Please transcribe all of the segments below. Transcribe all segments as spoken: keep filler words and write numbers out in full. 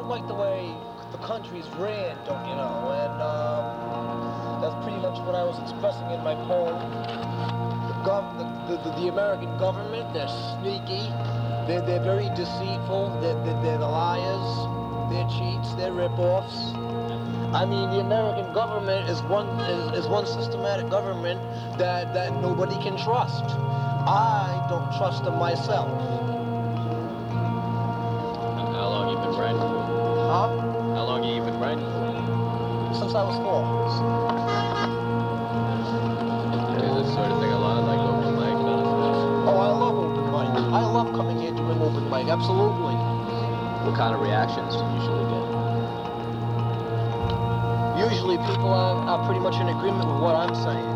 like the way the country's ran, don't you know? And um, that's pretty much what I was expressing in my poem. The, gov- the, the, the American government, they're sneaky, they're, they're very deceitful, they're, they're, they're the liars, they're cheats, they're rip-offs. I mean, the American government is one is, is one systematic government that, that nobody can trust. I don't trust them myself. How long you been writing for? Huh? How long you been writing for? Since I was four. Do this sort of thing a lot, like open mic kind of stuff? Oh, I love open mic. I love coming here doing open mic, absolutely. What kind of reactions do you usually get? Usually people are, are pretty much in agreement with what I'm saying.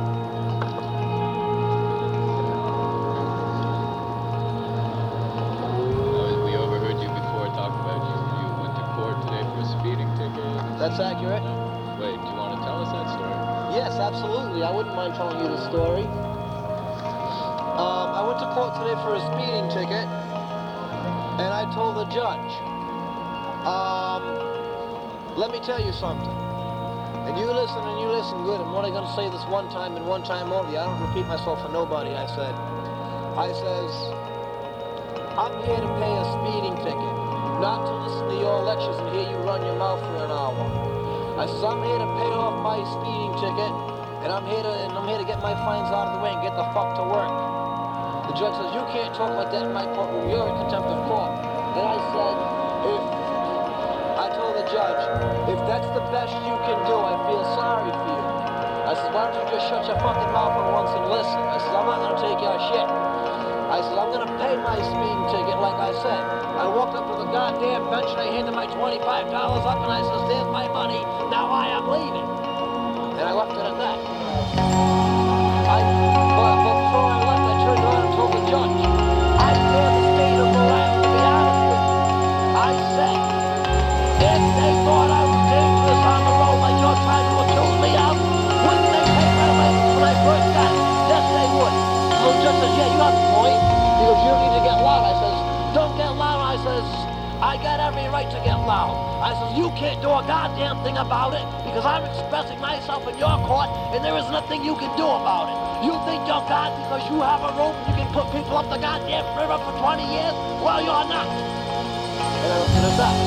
We overheard you before talk about you. You went to court today for a speeding ticket. That's accurate? Wait, do you want to tell us that story? Yes, absolutely. I wouldn't mind telling you the story. Um, I went to court today for a speeding ticket, and I told the judge, um, let me tell you something. And you listen and you listen good. I'm only going to say this one time and one time only. I don't repeat myself for nobody. I said, I says, I'm here to pay a speeding ticket, not to listen to your lectures and hear you run your mouth for an hour. I says, I'm here to pay off my speeding ticket, and I'm here to and I'm here to get my fines out of the way and get the fuck to work. The judge says, you can't talk like that in my courtroom. You're in contempt of court. And I said, if I told the judge, if that's the best you can do, I feel sorry for you. I said, why don't you just shut your fucking mouth for once and listen? I said, I'm not going to take your shit. I said, I'm going to pay my speeding ticket like I said. I walked up to the goddamn bench and I handed my twenty-five dollars up and I said, there's my money, now I am leaving. And I left it at that. I, but, but before I left, I turned around and told the judge, I'm devastated of Rhode Island, to be honest with you. I said, if they thought I was dangerous on the road like you're trying to accuse me of, wouldn't they take my license when I first got it? Yes, they would. So the judge says, yeah, you have a point. He goes, you don't need to get loud. I says, don't get loud. I says, I got every right to get loud. I says, you can't do a goddamn thing about it because I'm expressing myself in your court and there is nothing you can do about it. You think you're God because you have a rope and you can put people up the goddamn river for twenty years? Well, you're not. And I looked at it up.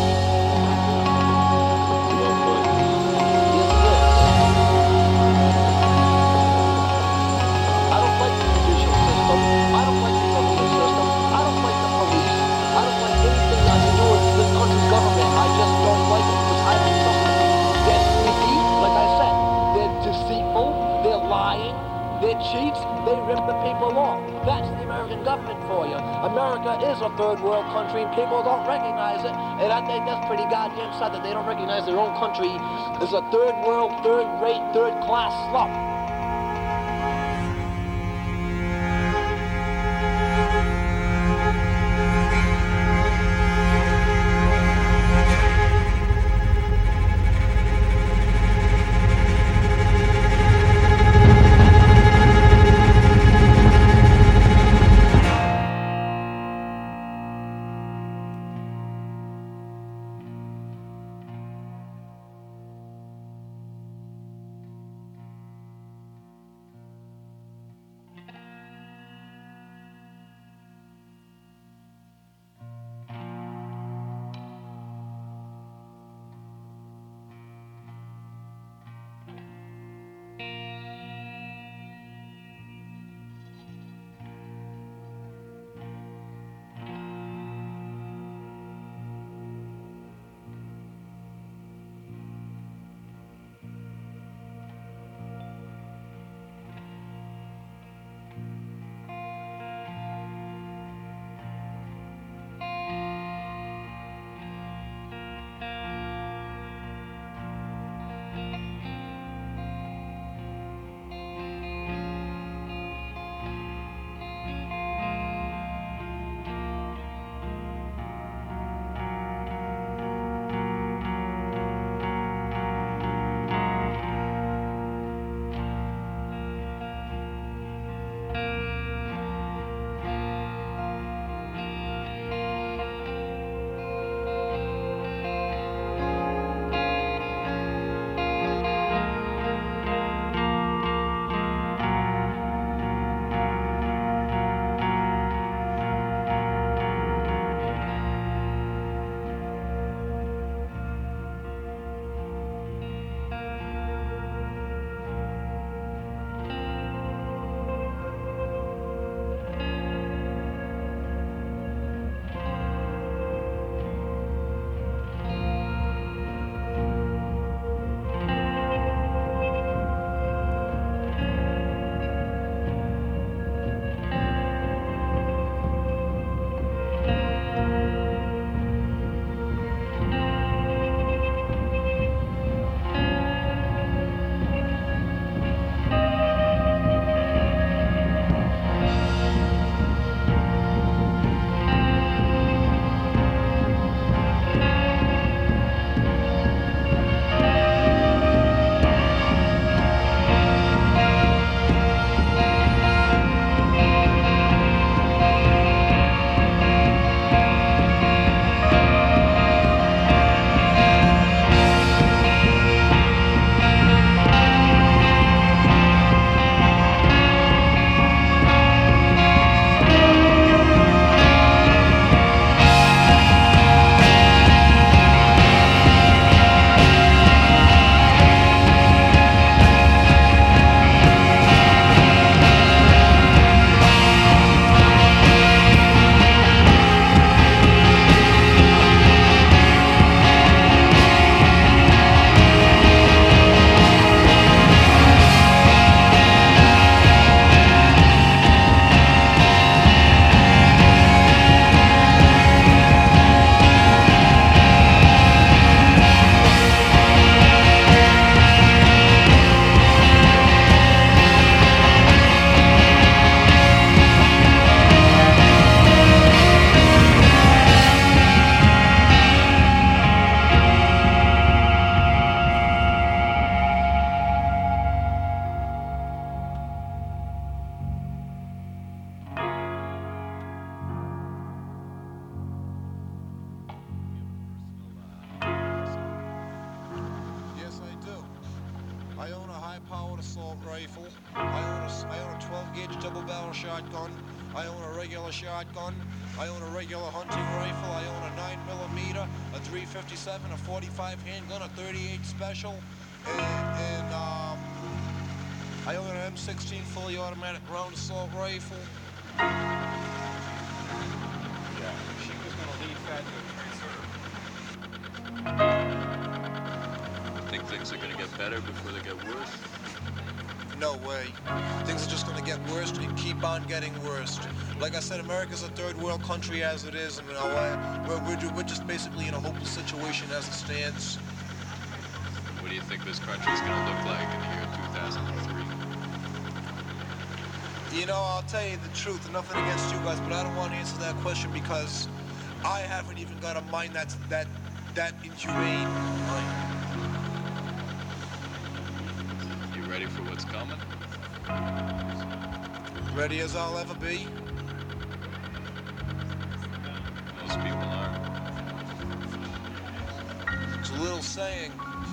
Cheats, they rip the people off. That's the American government for you. America is a third world country and people don't recognize it. And I think that's pretty goddamn sad that they don't recognize their own country as a third world, third rate, third class slum. assault rifle. I own a, I own a twelve gauge double barrel shotgun. I own a regular shotgun. I own a regular hunting rifle. I own a nine millimeter, a three fifty-seven, a forty-five handgun, a thirty-eight special, and, and um, I own an M sixteen fully automatic round assault rifle. Yeah, she was gonna leave that to a transfer. Think things are gonna get better before they get worse? No way. Things are just gonna get worse and keep on getting worse. Like I said, America's a third world country as it is, and you know, we're, we're, we're just basically in a hopeless situation as it stands. What do you think this country's gonna look like in the year two thousand three? You know, I'll tell you the truth, nothing against you guys, but I don't want to answer that question because I haven't even got a mind that's that that inhumane. You ready for what's coming? Ready as I'll ever be. Most people aren't. It's a little saying,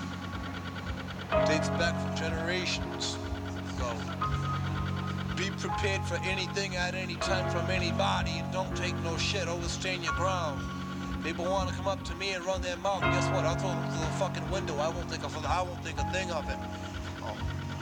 dates back from generations. So, be prepared for anything at any time from anybody and don't take no shit, always stand your ground. People want to come up to me and run their mouth, guess what? I'll throw them through the fucking window. I won't think of I won't think a thing of it. Oh.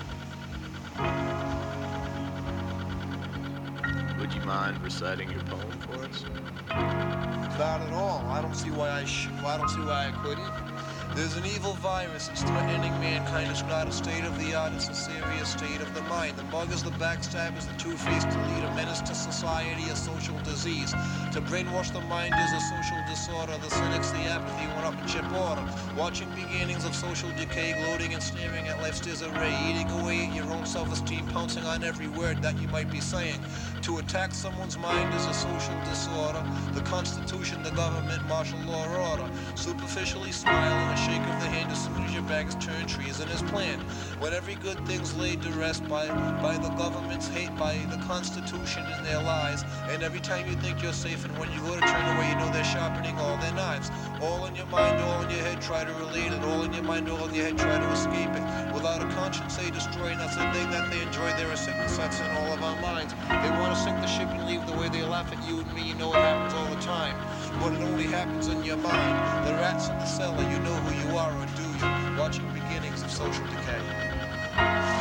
Would you mind reciting your poem for us? Not at all. I don't see why I sh- I don't see why I couldn't. There's an evil virus, it's threatening mankind. It's not a state of the art, it's a serious state of the mind. The muggers, the backstabbers, the two-faced leader, menace to society, a social disease. To brainwash the mind is a social disorder. The cynics, the apathy, went up in chip order. Watching beginnings of social decay, gloating and staring at life's disarray. Eating away at your own self-esteem, pouncing on every word that you might be saying. To attack someone's mind is a social disorder. The Constitution, the government, martial law order. Superficially smiling, a shake of the hand as soon as your back is turned, treason is planned. When every good thing's laid to rest by, by the government's hate, by the Constitution and their lies. And every time you think you're safe and when you go to turn away, you know they're sharpening all their knives. All in your mind, all in your head, try to relate it. All in your mind, all in your head, try to escape it. Without a conscience, they destroy, and that's the thing that they enjoy. There are sickness that's in all of our minds. They want to sink the ship and leave the way they laugh at you and me. You know it happens all the time. But it only happens in your mind. The rats in the cellar, you know who you are, or do you? Watching beginnings of social decay.